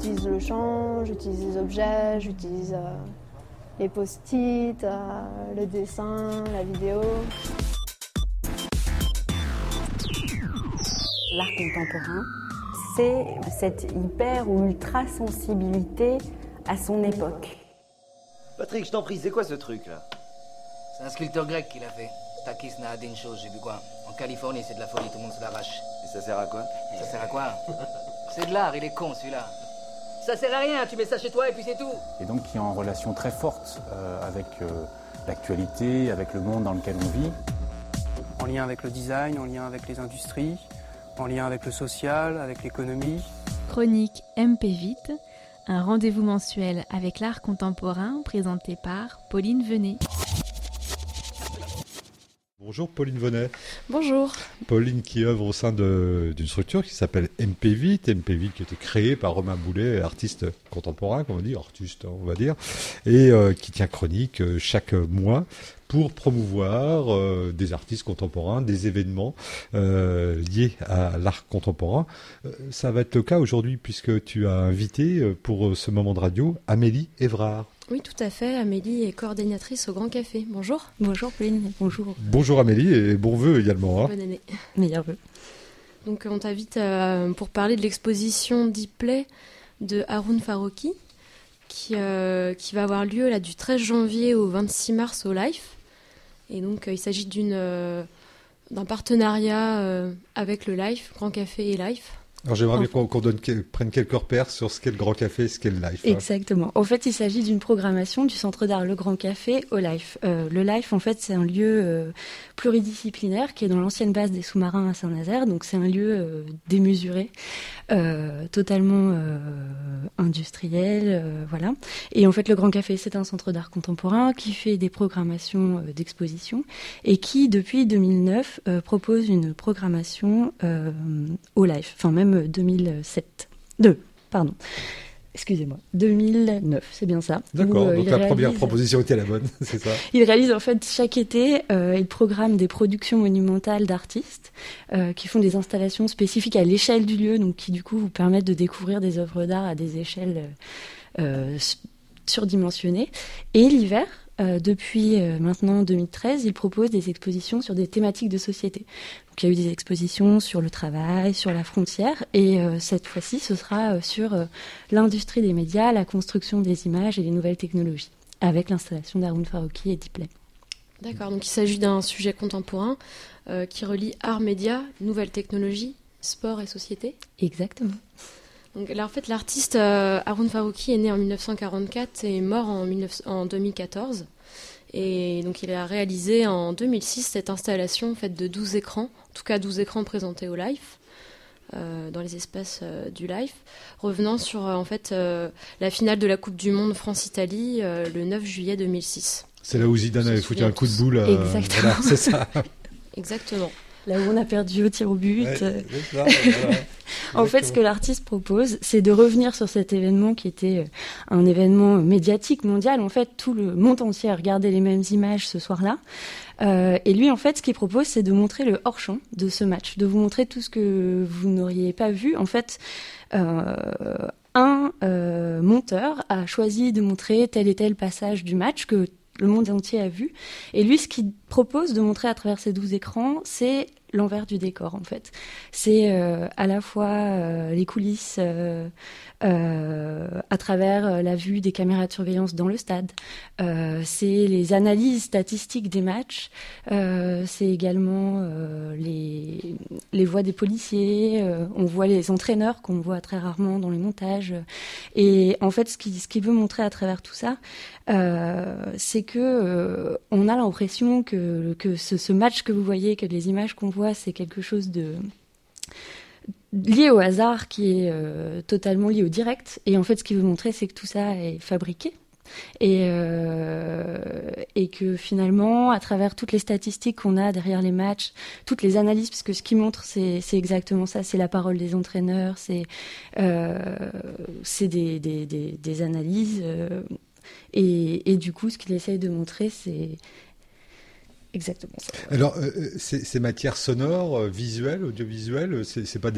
j'utilise le chant, j'utilise les objets, j'utilise les post-it, le dessin, la vidéo. L'art contemporain, c'est cette hyper ou ultra sensibilité à son époque. Patrick, je t'en prie, c'est quoi ce truc là? C'est un sculpteur grec qui l'a fait. Takis Naadinchos, j'ai vu quoi. En Californie, c'est de la folie, tout le monde se l'arrache. Et ça sert à quoi? Ça sert à quoi? C'est de l'art, il est con celui-là. Ça sert à rien, tu mets ça chez toi et puis c'est tout. Et donc qui est en relation très forte avec l'actualité, avec le monde dans lequel on vit. En lien avec le design, en lien avec les industries, en lien avec le social, avec l'économie. Chronique MP Vite, un rendez-vous mensuel avec l'art contemporain présenté par Pauline Venet. Bonjour Pauline Venet. Bonjour. Pauline qui œuvre au sein d'une structure qui s'appelle MP Vite qui a été créée par Romain Boulet, artiste contemporain, on va dire, et qui tient chronique chaque mois pour promouvoir des artistes contemporains, des événements liés à l'art contemporain. Ça va être le cas aujourd'hui puisque tu as invité pour ce moment de radio Amélie Évrard. Oui, tout à fait. Amélie est coordinatrice au Grand Café. Bonjour. Bonjour Pauline, bonjour. Bonjour Amélie et bon vœu également. Bonne année. Meilleurs vœux. Donc on t'invite pour parler de l'exposition Deepplay de Haroun Farroki qui va avoir lieu là, du 13 janvier au 26 mars au Life. Et donc il s'agit d'un partenariat avec le Life, Grand Café et Life. Alors j'aimerais bien qu'on prenne quelques repères sur ce qu'est le Grand Café et ce qu'est le Life. Exactement. En fait, il s'agit d'une programmation du Centre d'art Le Grand Café au Life. Le Life, en fait, c'est un lieu pluridisciplinaire qui est dans l'ancienne base des sous-marins à Saint-Nazaire. Donc c'est un lieu démesuré, totalement industriel, voilà. Et en fait, le Grand Café, c'est un centre d'art contemporain qui fait des programmations d'exposition et qui, depuis 2009, propose une programmation au Life. Enfin, même 2009, c'est bien ça. D'accord, donc la première proposition était la bonne, c'est ça. Il réalise en fait chaque été, il programme des productions monumentales d'artistes qui font des installations spécifiques à l'échelle du lieu, donc qui du coup vous permettent de découvrir des œuvres d'art à des échelles surdimensionnées. Et l'hiver, depuis maintenant 2013, il propose des expositions sur des thématiques de société. Donc, il y a eu des expositions sur le travail, sur la frontière, et cette fois-ci, ce sera sur l'industrie des médias, la construction des images et les nouvelles technologies, avec l'installation d'Haroun Farroki et Deepplay. D'accord, donc il s'agit d'un sujet contemporain qui relie art, médias, nouvelles technologies, sport et société. Exactement. Donc, là, en fait, l'artiste Haroun Farroki est né en 1944 et est mort en 2014. Et donc, il a réalisé en 2006 cette installation faite de 12 écrans, en tout cas 12 écrans présentés au Life, dans les espaces du Life, revenant sur en fait, la finale de la Coupe du Monde France-Italie le 9 juillet 2006. C'est là où Zidane avait foutu un coup de boule. Exactement. Voilà, c'est ça. Exactement. Là où on a perdu au tir au but. Ouais, c'est ça, voilà. En fait, ce que l'artiste propose, c'est de revenir sur cet événement qui était un événement médiatique mondial. En fait, tout le monde entier a regardé les mêmes images ce soir-là. Et lui, en fait, ce qu'il propose, c'est de montrer le hors-champ de ce match, de vous montrer tout ce que vous n'auriez pas vu. En fait, un monteur a choisi de montrer tel et tel passage du match que le monde entier a vu. Et lui, ce qu'il propose de montrer à travers ces 12 écrans, c'est l'envers du décor, en fait. C'est à la fois les coulisses à travers la vue des caméras de surveillance dans le stade. C'est les analyses statistiques des matchs. C'est également les voix des policiers. On voit les entraîneurs qu'on voit très rarement dans les montages. Et en fait, ce qu'il veut montrer à travers tout ça, c'est que on a l'impression que ce match que vous voyez, que les images qu'on voit, c'est quelque chose de lié au hasard, qui est totalement lié au direct. Et en fait, ce qu'il veut montrer, c'est que tout ça est fabriqué. Et que finalement, à travers toutes les statistiques qu'on a derrière les matchs, toutes les analyses, parce que ce qu'il montre, c'est exactement ça, c'est la parole des entraîneurs, c'est des analyses. Et du coup, ce qu'il essaye de montrer, exactement ça. Alors, ces matières sonores, visuelles, audiovisuelles, c'est pas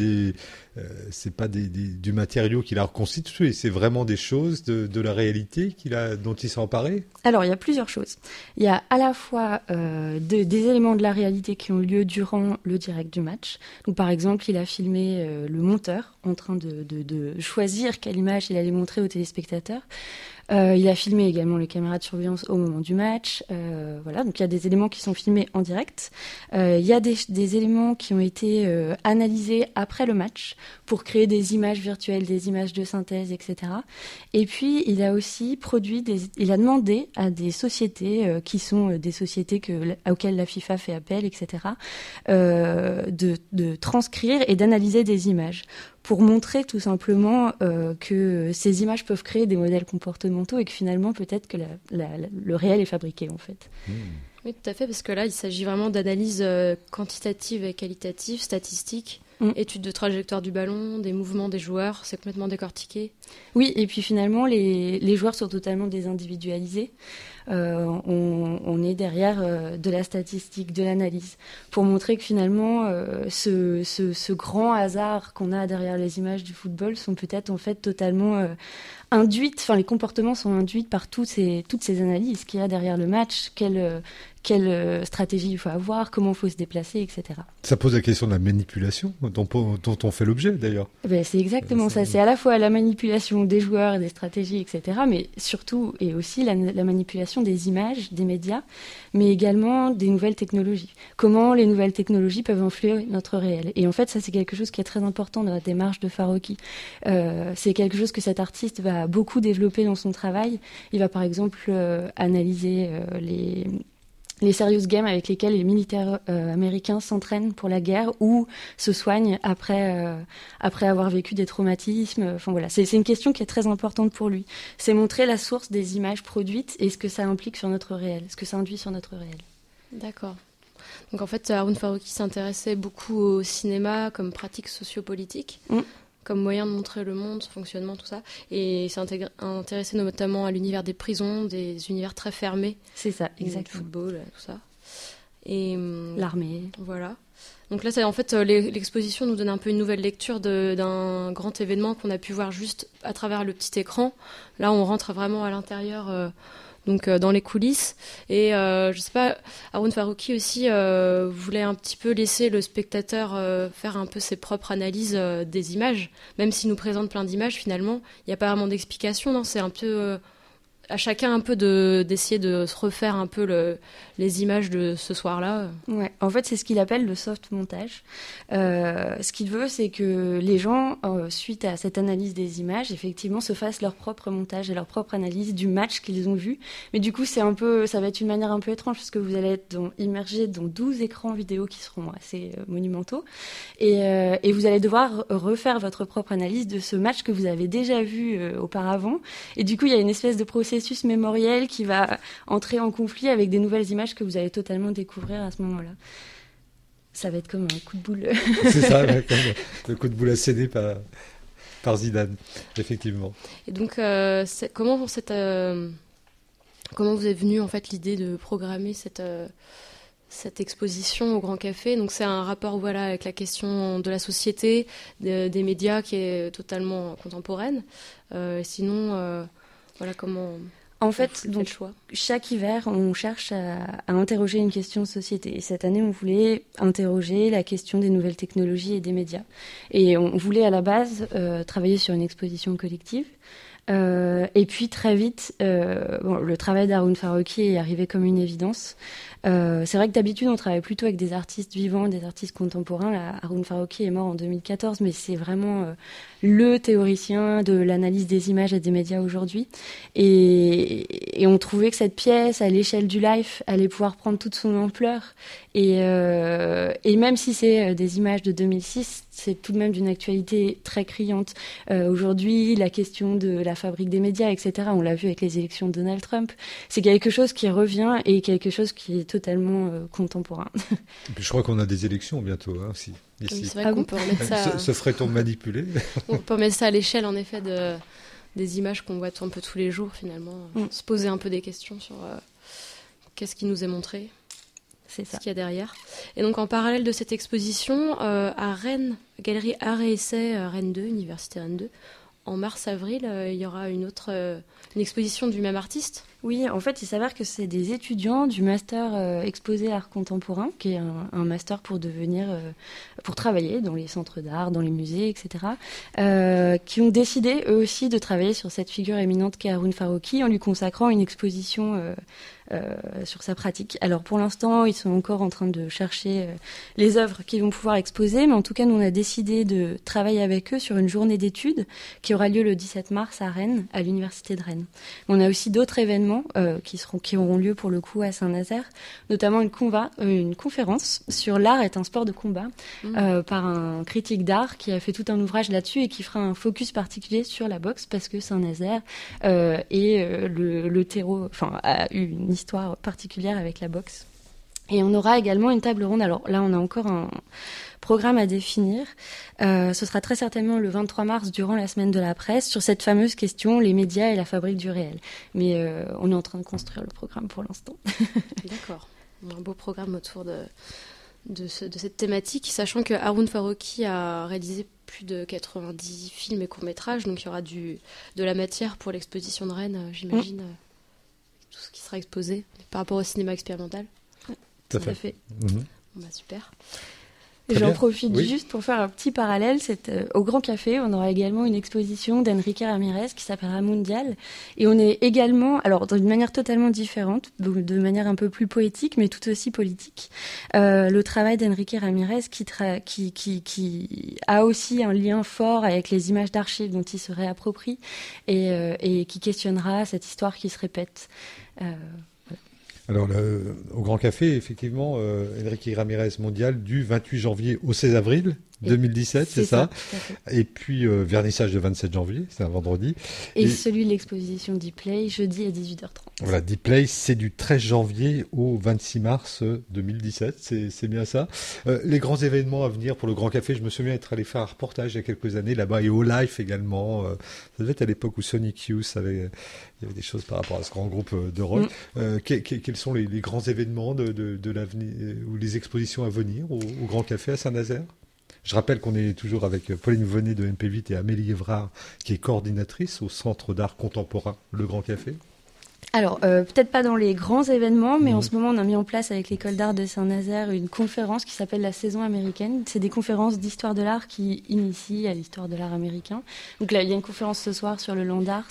du matériau qu'il a reconstitué, c'est vraiment des choses de la réalité dont il s'est emparé. Alors, il y a plusieurs choses. Il y a à la fois des éléments de la réalité qui ont lieu durant le direct du match. Donc, par exemple, il a filmé le monteur en train de choisir quelle image il allait montrer aux téléspectateurs. Il a filmé également les caméras de surveillance au moment du match. Voilà, donc il y a des éléments qui sont filmés en direct. Il y a des éléments qui ont été analysés après le match pour créer des images virtuelles, des images de synthèse, etc. Et puis, il a aussi il a demandé à des sociétés qui sont des sociétés auxquelles la FIFA fait appel, etc., de transcrire et d'analyser des images pour montrer tout simplement que ces images peuvent créer des modèles comportementaux et que finalement peut-être que le réel est fabriqué en fait. Oui, tout à fait, parce que là il s'agit vraiment d'analyse quantitative et qualitative, statistique, études de trajectoire du ballon, des mouvements des joueurs, c'est complètement décortiqué. Oui, et puis finalement les joueurs sont totalement désindividualisés. On est derrière de la statistique, de l'analyse, pour montrer que finalement ce grand hasard qu'on a derrière les images du football sont peut-être en fait totalement induites, enfin les comportements sont induits par toutes ces analyses qu'il y a derrière le match, quelle stratégie il faut avoir, comment il faut se déplacer, etc. Ça pose la question de la manipulation dont on fait l'objet d'ailleurs. Ben, c'est exactement ça, c'est à la fois la manipulation des joueurs et des stratégies, etc., mais surtout et aussi la manipulation des images, des médias, mais également des nouvelles technologies. Comment les nouvelles technologies peuvent influer notre réel. Et en fait, ça c'est quelque chose qui est très important dans la démarche de Farokhi. C'est quelque chose que cet artiste va beaucoup développer dans son travail. Il va par exemple analyser les serious games avec lesquels les militaires américains s'entraînent pour la guerre ou se soignent après avoir vécu des traumatismes. Enfin voilà, c'est une question qui est très importante pour lui. C'est montrer la source des images produites et ce que ça implique sur notre réel, ce que ça induit sur notre réel. D'accord. Donc en fait, Haroun Farokhi s'intéressait beaucoup au cinéma comme pratique sociopolitique. Comme moyen de montrer le monde, son fonctionnement, tout ça. Et s'est intéressé notamment à l'univers des prisons, des univers très fermés. C'est ça, exactement. Le football, tout ça. Et l'armée. Voilà. Donc là, en fait, l'exposition nous donne un peu une nouvelle lecture d'un grand événement qu'on a pu voir juste à travers le petit écran. Là, on rentre vraiment à l'intérieur, donc dans les coulisses. Et je sais pas, Haroun Farokhi aussi voulait un petit peu laisser le spectateur faire un peu ses propres analyses des images. Même s'il nous présente plein d'images, finalement, il n'y a pas vraiment d'explication. Non, c'est un peu à chacun un peu d'essayer de se refaire un peu les images de ce soir-là. Ouais, en fait, c'est ce qu'il appelle le soft montage. Ce qu'il veut, c'est que les gens, suite à cette analyse des images, effectivement, se fassent leur propre montage et leur propre analyse du match qu'ils ont vu. Mais du coup, ça va être une manière un peu étrange parce que vous allez être immergé dans 12 écrans vidéo qui seront assez monumentaux. Et vous allez devoir refaire votre propre analyse de ce match que vous avez déjà vu auparavant. Et du coup, il y a une espèce de processus mémoriel qui va entrer en conflit avec des nouvelles images que vous allez totalement découvrir à ce moment-là. Ça va être comme un coup de boule. C'est ça, comme le coup de boule asséné par Zidane, effectivement. Et donc, comment vous est venue en fait l'idée de programmer cette exposition au Grand Café? Donc c'est un rapport avec la question de la société, des médias qui est totalement contemporaine. Sinon, comment... En fait, donc, choix. Chaque hiver, on cherche à interroger une question de société. Et cette année, on voulait interroger la question des nouvelles technologies et des médias. Et on voulait à la base travailler sur une exposition collective. Et puis très vite, le travail d'Haroun Farokhi est arrivé comme une évidence. C'est vrai que d'habitude on travaille plutôt avec des artistes vivants, des artistes contemporains. Là, Haroun Farokhi est mort en 2014, mais c'est vraiment le théoricien de l'analyse des images et des médias aujourd'hui. Et on trouvait que cette pièce, à l'échelle du live, allait pouvoir prendre toute son ampleur. Et même si c'est des images de 2006, c'est tout de même d'une actualité très criante. Aujourd'hui, la question de la fabrique des médias, etc., on l'a vu avec les élections de Donald Trump, c'est quelque chose qui revient et quelque chose qui est totalement contemporain. Et puis je crois qu'on a des élections bientôt aussi. Ici. Oui, c'est vrai qu'on peut remettre ça... Se ferait-on manipuler? On peut remettre ça à l'échelle, en effet, des images qu'on voit un peu tous les jours, finalement. Se poser un peu des questions sur qu'est-ce qui nous est montré. C'est ça. Ce qu'il y a derrière. Et donc en parallèle de cette exposition, à Rennes, Galerie Art et Essai, Rennes 2, Université Rennes 2, en mars-avril, il y aura une exposition du même artiste. Oui, en fait, il s'avère que c'est des étudiants du master exposé art contemporain, qui est un master pour pour travailler dans les centres d'art, dans les musées, etc., qui ont décidé, eux aussi, de travailler sur cette figure éminente qu'est Haroun Farroukhi en lui consacrant une exposition sur sa pratique. Alors, pour l'instant, ils sont encore en train de chercher les œuvres qu'ils vont pouvoir exposer, mais en tout cas, nous, on a décidé de travailler avec eux sur une journée d'études qui aura lieu le 17 mars à Rennes, à l'Université de Rennes. On a aussi d'autres événements qui auront lieu pour le coup à Saint-Nazaire, notamment une conférence sur l'art est un sport de combat par un critique d'art qui a fait tout un ouvrage là-dessus et qui fera un focus particulier sur la boxe parce que Saint-Nazaire est le terreau, a eu une histoire particulière avec la boxe. Et on aura également une table ronde. Alors là, on a encore un programme à définir. Ce sera très certainement le 23 mars durant la semaine de la presse sur cette fameuse question, les médias et la fabrique du réel. Mais on est en train de construire le programme pour l'instant. D'accord. Un beau programme autour de cette thématique, sachant que Haroun Farroukhi a réalisé plus de 90 films et courts-métrages, donc il y aura de la matière pour l'exposition de Rennes, j'imagine, tout ce qui sera exposé par rapport au cinéma expérimental. Tout à fait. Bon, super. J'en profite juste pour faire un petit parallèle. Au Grand Café, on aura également une exposition d'Enrique Ramirez qui s'appellera Mondial. Et on est également, alors d'une manière totalement différente, de manière un peu plus poétique, mais tout aussi politique, le travail d'Enrique Ramirez qui a aussi un lien fort avec les images d'archives dont il se réapproprie et qui questionnera cette histoire qui se répète. Alors, au Grand Café, effectivement, Enrique Ramirez Mondial du 28 janvier au 16 avril 2017, c'est ça. Et puis, vernissage le 27 janvier, c'est un vendredi. Et celui de l'exposition Dplay, jeudi à 18h30. Voilà, Dplay, c'est du 13 janvier au 26 mars 2017, c'est bien ça. Les grands événements à venir pour le Grand Café, je me souviens être allé faire un reportage il y a quelques années là-bas, et au Life également. Ça devait être à l'époque où Sonic Youth il y avait des choses par rapport à ce grand groupe de rock. Quels sont les grands événements de l'avenir, ou les expositions à venir au Grand Café à Saint-Nazaire ? Je rappelle qu'on est toujours avec Pauline Venet de MP8 et Amélie Evrard, qui est coordinatrice au Centre d'art contemporain Le Grand Café. Alors, peut-être pas dans les grands événements, mais en ce moment, on a mis en place avec l'École d'art de Saint-Nazaire une conférence qui s'appelle la Saison américaine. C'est des conférences d'histoire de l'art qui initient à l'histoire de l'art américain. Donc là, il y a une conférence ce soir sur le land art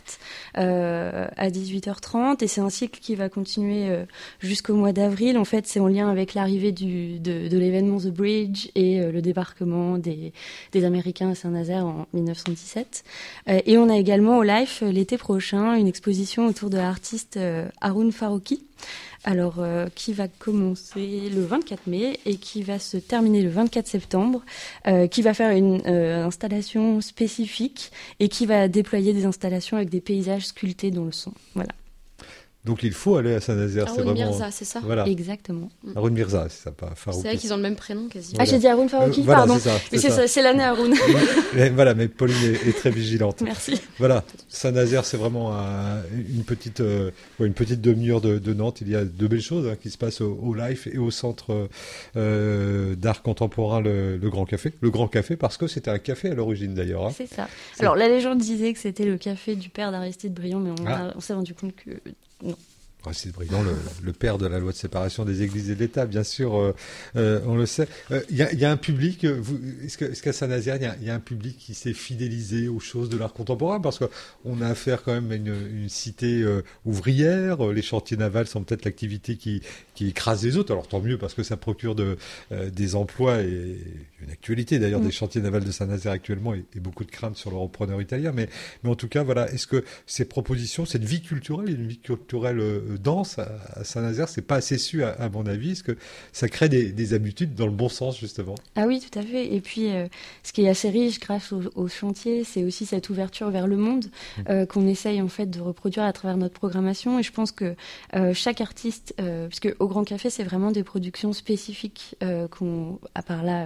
à 18h30, et c'est un cycle qui va continuer jusqu'au mois d'avril. En fait, c'est en lien avec l'arrivée de l'événement The Bridge et le débarquement des Américains à Saint-Nazaire en 1917. Et on a également au Life, l'été prochain, une exposition autour de l'artiste Haroun Farroukhi, qui va commencer le 24 mai et qui va se terminer le 24 septembre, qui va faire une installation spécifique et qui va déployer des installations avec des paysages sculptés dans le son. Voilà. Donc il faut aller à Saint-Nazaire. Haroun Mirza, c'est ça ? Voilà. Exactement. Haroun Mirza, c'est ça, pas Farroukhi. C'est vrai qu'ils ont le même prénom quasiment. Ah, j'ai dit Haroun Farroukhi, pardon. C'est l'année Haroun. Voilà, mais Pauline est très vigilante. Merci. Voilà, Saint-Nazaire, c'est vraiment une petite demi-heure de Nantes. Il y a de belles choses qui se passent au Life et au Centre d'art contemporain le Grand Café. Le Grand Café parce que c'était un café à l'origine d'ailleurs. C'est ça. Alors la légende disait que c'était le café du père d'Aristide Briand, mais on s'est rendu compte que non. Aristide Briand, le père de la loi de séparation des églises et de l'État, bien sûr, on le sait. Il y a un public, est-ce qu'à Saint-Nazaire, il y a un public qui s'est fidélisé aux choses de l'art contemporain ? Parce qu'on a affaire quand même à une cité ouvrière, les chantiers navals sont peut-être l'activité qui écrase les autres, alors tant mieux parce que ça procure des emplois et une actualité d'ailleurs des chantiers navals de Saint-Nazaire actuellement et beaucoup de craintes sur le repreneur italien, mais en tout cas, voilà, est-ce que ces propositions, cette vie culturelle, une vie culturelle dense à Saint-Nazaire, c'est pas assez su à mon avis, est-ce que ça crée des habitudes dans le bon sens justement ? Ah oui, tout à fait. Et puis ce qui est assez riche grâce au chantier, c'est aussi cette ouverture vers le monde qu'on essaye en fait de reproduire à travers notre programmation. Et je pense que chaque artiste, puisque au Grand Café c'est vraiment des productions spécifiques à part là au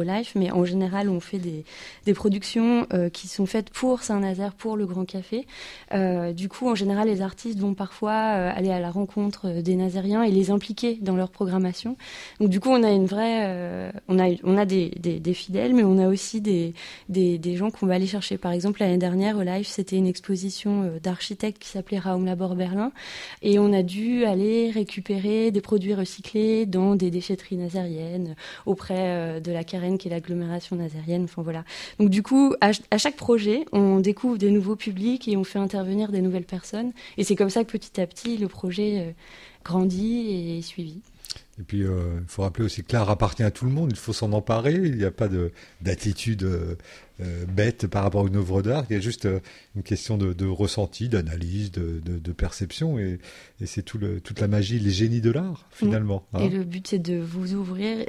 Life, mais en général, on fait des productions qui sont faites pour Saint-Nazaire, pour le Grand Café. Du coup, en général, les artistes vont parfois aller à la rencontre des Nazériens et les impliquer dans leur programmation. Donc, du coup, on a une vraie, on a des fidèles, mais on a aussi des gens qu'on va aller chercher. Par exemple, l'année dernière, au Life, c'était une exposition d'architectes qui s'appelait Raumlabor Berlin, et on a dû aller récupérer des produits recyclés dans des déchetteries nazériennes auprès de la Carène, qui est l'agglomération nazérienne. Enfin voilà. Donc du coup, à chaque projet, on découvre des nouveaux publics et on fait intervenir des nouvelles personnes. Et c'est comme ça que petit à petit, le projet grandit et est suivi. Et puis, il faut rappeler aussi que l'art appartient à tout le monde, il faut s'en emparer, il n'y a pas d'attitude bête par rapport à une œuvre d'art, il y a juste une question de ressenti, d'analyse, de perception, et c'est toute la magie, les génies de l'art, finalement. Et le but, c'est de vous ouvrir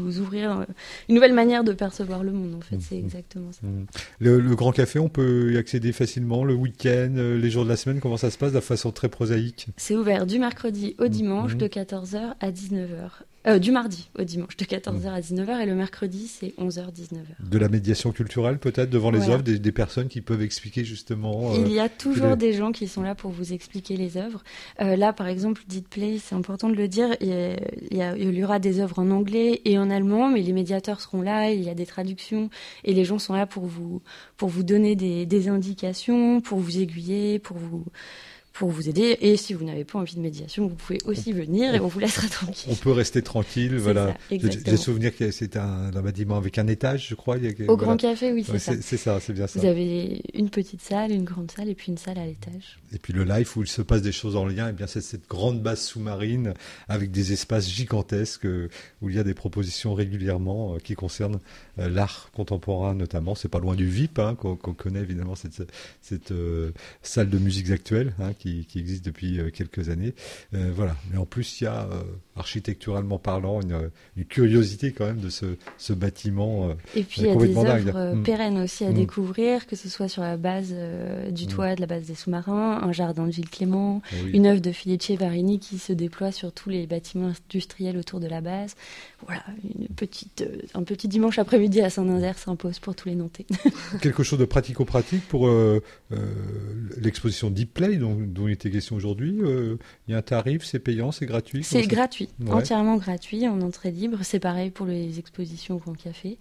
une nouvelle manière de percevoir le monde, en fait, c'est exactement ça. Le Grand Café, on peut y accéder facilement le week-end, les jours de la semaine, comment ça se passe de façon très prosaïque? C'est ouvert du mercredi au dimanche de 14h à 19h. Du mardi au dimanche, de 14h à 19h, et le mercredi, c'est 11h-19h. De la médiation culturelle, peut-être, devant les œuvres, des personnes qui peuvent expliquer justement... Il y a toujours des gens qui sont là pour vous expliquer les œuvres. Là, par exemple, Display, c'est important de le dire, il y aura des œuvres en anglais et en allemand, mais les médiateurs seront là, il y a des traductions, et les gens sont là pour vous donner des indications, pour vous aiguiller, pour vous aider. Et si vous n'avez pas envie de médiation, vous pouvez aussi venir et on vous laissera tranquille. On peut rester tranquille, voilà. J'ai souvenir que c'était un bâtiment avec un étage, je crois. Au Grand Café, oui, c'est ça. C'est ça, c'est bien ça. Vous avez une petite salle, une grande salle et puis une salle à l'étage. Et puis le Life où il se passe des choses en lien, et bien c'est cette grande base sous-marine avec des espaces gigantesques où il y a des propositions régulièrement qui concernent l'art contemporain notamment. C'est pas loin du VIP, qu'on connaît évidemment, cette salle de musiques actuelles, qui existe depuis quelques années. Voilà. Mais en plus, il y a, architecturalement parlant, une curiosité quand même de ce bâtiment. Et puis, il y a des œuvres pérennes aussi à découvrir, que ce soit sur la base du toit, de la base des sous-marins, un jardin de Gilles Clément, une œuvre de Felice Varini qui se déploie sur tous les bâtiments industriels autour de la base. Voilà, un petit dimanche après-midi à Saint-Nazaire s'impose pour tous les Nantais. Quelque chose de pratico-pratique pour l'exposition Deep Play dont il était question aujourd'hui. Il y a un tarif, c'est payant, c'est gratuit? C'est gratuit, entièrement gratuit, en entrée libre. C'est pareil pour les expositions au Grand Café.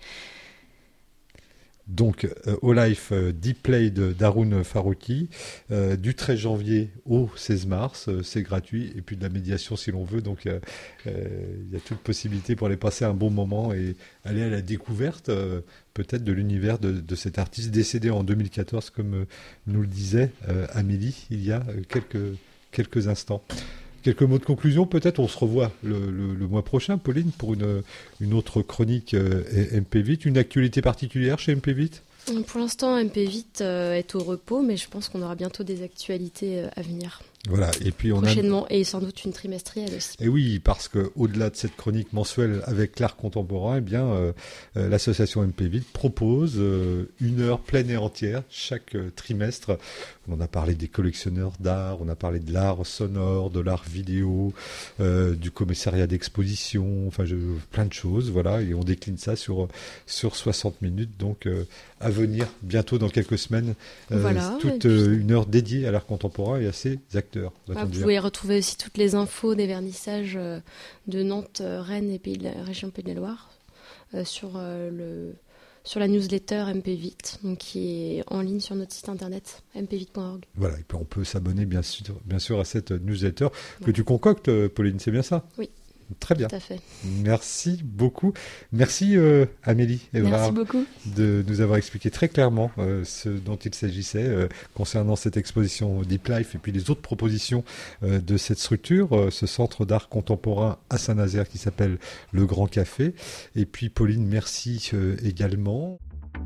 Donc, au Life Deep Play d'Haroun Farooqui, du 13 janvier au 16 mars, c'est gratuit, et puis de la médiation si l'on veut, donc il y a toute possibilité pour aller passer un bon moment et aller à la découverte peut-être de l'univers de cet artiste décédé en 2014, comme nous le disait Amélie il y a quelques instants. Quelques mots de conclusion, peut-être. On se revoit le mois prochain, Pauline, pour une autre chronique MP Vite. Une actualité particulière chez MP Vite? Pour l'instant, MP Vite est au repos, mais je pense qu'on aura bientôt des actualités à venir. Voilà, et puis prochainement, et sans doute une trimestrielle aussi. Et oui, parce que au-delà de cette chronique mensuelle avec l'art contemporain, eh bien, l'association MP Vite propose une heure pleine et entière chaque trimestre. On a parlé des collectionneurs d'art, on a parlé de l'art sonore, de l'art vidéo, du commissariat d'exposition, enfin plein de choses, voilà, et on décline ça sur 60 minutes, donc à venir bientôt dans quelques semaines, voilà, toute une heure dédiée à l'art contemporain et à ses acteurs. Vous pouvez retrouver aussi toutes les infos des vernissages de Nantes, Rennes et région Pays de la Loire sur la newsletter MP Vite, donc qui est en ligne sur notre site internet mpvite.org. Voilà, et puis on peut s'abonner bien sûr à cette newsletter que tu concoctes, Pauline, c'est bien ça? Oui. Très bien. Tout à fait. Merci beaucoup. Merci Amélie Évrard. Merci beaucoup. De nous avoir expliqué très clairement ce dont il s'agissait concernant cette exposition Deep Life et puis les autres propositions de cette structure, ce centre d'art contemporain à Saint-Nazaire qui s'appelle Le Grand Café. Et puis Pauline, merci également.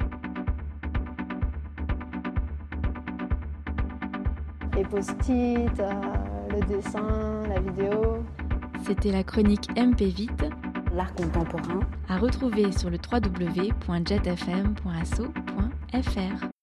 Les post-it, le dessin, la vidéo. C'était la chronique MP Vite, l'art contemporain, à retrouver sur le www.jetfm.asso.fr.